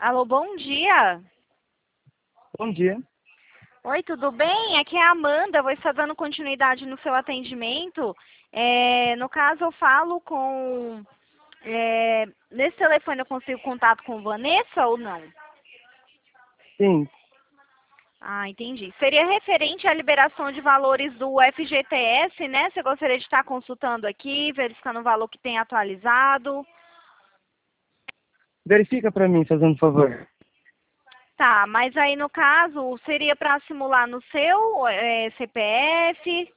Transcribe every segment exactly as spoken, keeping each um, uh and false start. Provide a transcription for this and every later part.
Alô, bom dia. Bom dia. Oi, tudo bem? Aqui é a Amanda, vou estar dando continuidade no seu atendimento. É, no caso, eu falo com... é, nesse telefone eu consigo contato com Vanessa ou não? Sim, Ah, entendi. Seria referente à liberação de valores do F G T S, né? Você gostaria de estar consultando aqui, verificando o valor que tem atualizado. verifica para mim, fazendo favor. Tá, mas aí no caso, seria para simular no seu é, C P F?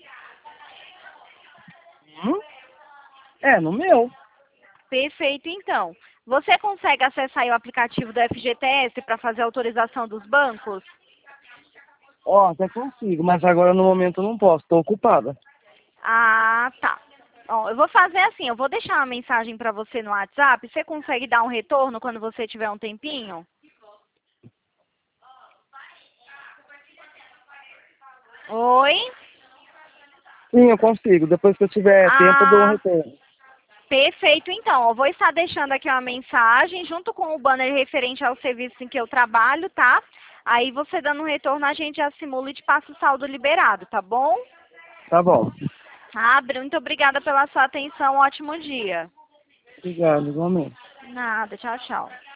Hum? É, no meu. Perfeito, então. Você consegue acessar aí o aplicativo do F G T S para fazer a autorização dos bancos? Ó, até consigo, mas agora no momento eu não posso, estou ocupada. Ah, tá. Ó, eu vou fazer assim, eu vou deixar uma mensagem para você no WhatsApp. Você consegue dar um retorno quando você tiver um tempinho? Oi? Sim, eu consigo. Depois que eu tiver tempo, eu dou um Ah, retorno. perfeito, então. Eu vou estar deixando aqui uma mensagem junto com o banner referente ao serviço em que eu trabalho, tá? Aí você dando um retorno, a gente já simula e te passa o saldo liberado, tá bom? Tá bom. Ah, muito obrigada pela sua atenção. Ótimo dia. Obrigado, igualmente. Nada, tchau, tchau.